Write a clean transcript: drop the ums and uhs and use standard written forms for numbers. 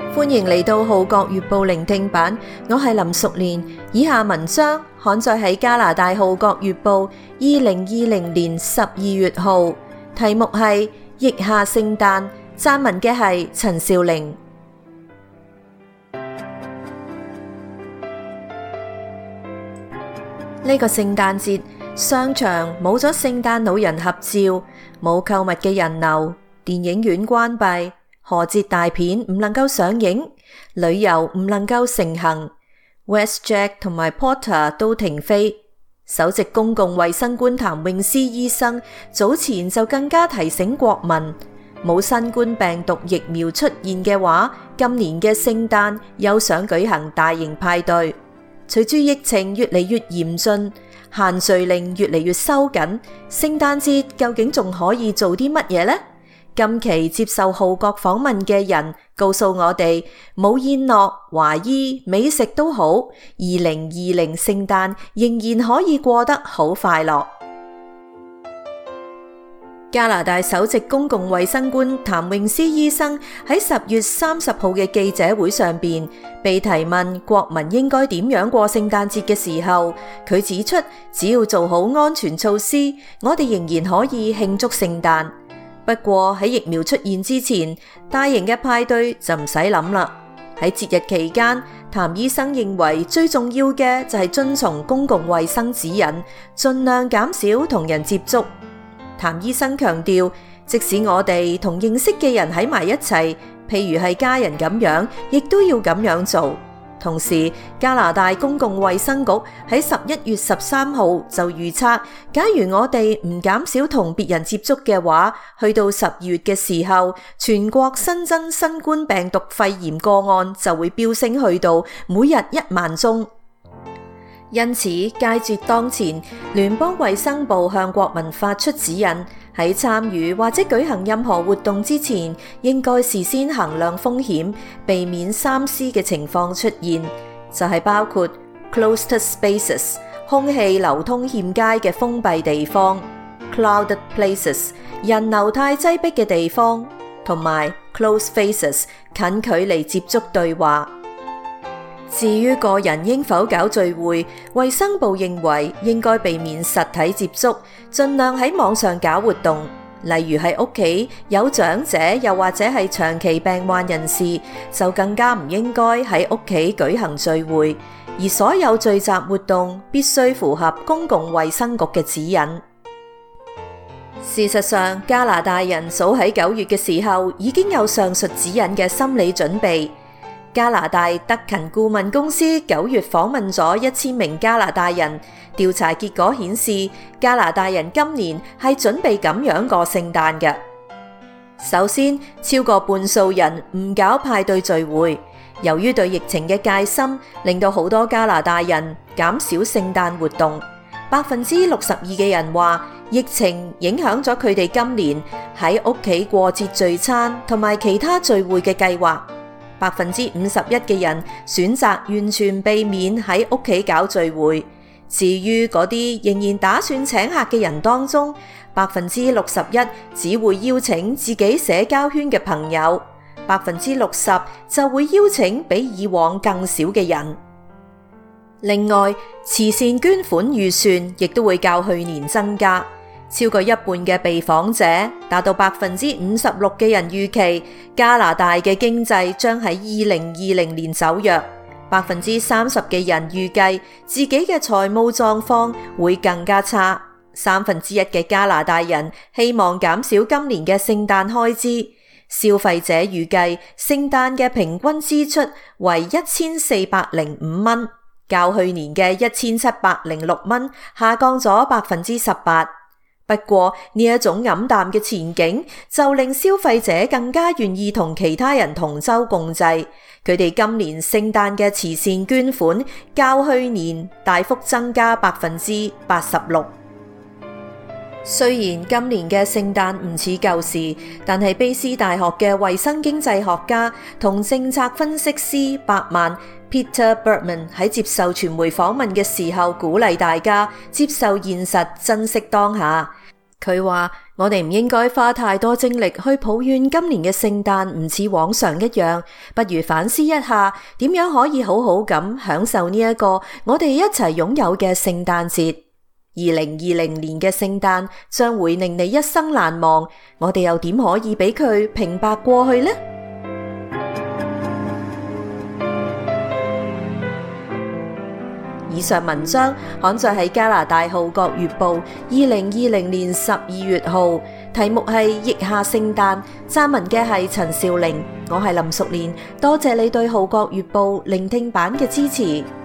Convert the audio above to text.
歡迎嚟到《號角月報》聆聽版，我係林淑蓮。以下文章刊載喺加拿大《號角月報》2020年12月號，題目係《疫下聖誕》，撰文嘅係陳兆玲。呢個聖誕節，商場冇咗聖誕老人合照，冇購物嘅人流，電影院關閉，賀節大片唔能夠上映，旅遊唔能夠成行， WestJet 同埋 Porter 都停飛。首席公共衛生官譚詠詩醫生早前就更加提醒國民，冇新冠病毒疫苗出現嘅話，今年嘅聖誕又想舉行大型派對。隨住疫情越嚟越嚴峻，限聚令越嚟越收緊，聖誕節究竟仲可以做啲乜嘢呢？今期接受號角訪問嘅人告訴我哋，冇宴樂、華衣、美食都好，2020聖誕仍然可以過得好快樂。加拿大首席公共衛生官譚詠詩醫生喺10月30號嘅記者會上邊被提問國民應該點樣過聖誕節嘅時候，佢指出只要做好安全措施，我哋仍然可以慶祝聖誕。不過喺疫苗出現之前，大型嘅派對就唔使諗啦。喺節日期間，譚醫生認為最重要嘅就係遵從公共衛生指引，盡量減少同人接觸。譚醫生強調，即使我哋同認識嘅人喺埋一齊，譬如係家人咁樣，亦都要咁樣做。同時，加拿大公共衛生局喺11月13號就預測，假如我哋唔減少同別人接觸嘅話，去到12月嘅時候，全國新增新冠病毒肺炎個案就會飆升去到每日1萬宗。因此，佳節當前，聯邦衛生部向國民發出指引，喺參與或者舉行任何活動之前，應該事先衡量風險，避免3C 嘅情況出現，就係包括 closed spaces 空氣流通欠佳嘅封閉地方， crowded places 人流太擠迫嘅地方，同埋 close faces 近距離接觸對話。至於個人應否搞聚會，衛生部認為應該避免實體接觸，盡量喺網上搞活動，例如喺屋企有長者又或者係長期病患人士，就更加唔應該喺屋企舉行聚會，而所有聚集活動必須符合公共衛生局嘅指引。事實上，加拿大人早喺9月嘅時候已經有上述指引嘅心理準備。加拿大德勤顧問公司9月訪問咗1000名加拿大人，調查結果顯示，加拿大人今年係準備咁樣過聖誕嘅。首先，超過半數人唔搞派對聚會，由於對疫情嘅戒心，令到好多加拿大人減少聖誕活動。62%嘅人話，疫情影響咗佢哋今年喺屋企過節聚餐同埋其他聚會嘅計劃。51%嘅人選擇完全避免喺屋企搞聚會。至於嗰啲仍然打算請客嘅人當中，61%只會邀請自己社交圈嘅朋友，60%就會邀請比以往更少嘅人。另外，慈善捐款預算亦都會較去年增加。超過一半嘅被訪者，達到56%嘅人預期加拿大嘅經濟將喺2020年走弱，30%嘅人預計自己嘅財務狀況會更加差，1/3嘅加拿大人希望減少今年嘅聖誕開支，消費者預計聖誕嘅平均支出為1405蚊，較去年嘅1706蚊下降咗18%。不過呢一種黯淡嘅前景就令消費者更加願意同其他人同舟共濟。佢哋今年聖誕嘅慈善捐款較去年大幅增加86%。雖然今年嘅聖誕唔似舊時，但係卑斯大學嘅衛生經濟學家同政策分析師伯曼 Peter Bergman 喺接受傳媒訪問嘅時候，鼓勵大家接受現實，珍惜當下。 佢話我哋唔應該花太多精力去抱怨今年嘅聖誕唔似往常一樣，不如反思一下點樣可以好好咁享受呢一個我哋一齊擁有嘅聖誕節。2020年嘅聖誕將會令你一生難忘，我哋又點可以俾佢平白過去呢？以上文章刊載喺加拿大《號角月報》2020年12月號，題目係疫下聖誕，撰文嘅係陳兆玲，我係林淑蓮，多謝你對《號角月報》聆聽版嘅支持。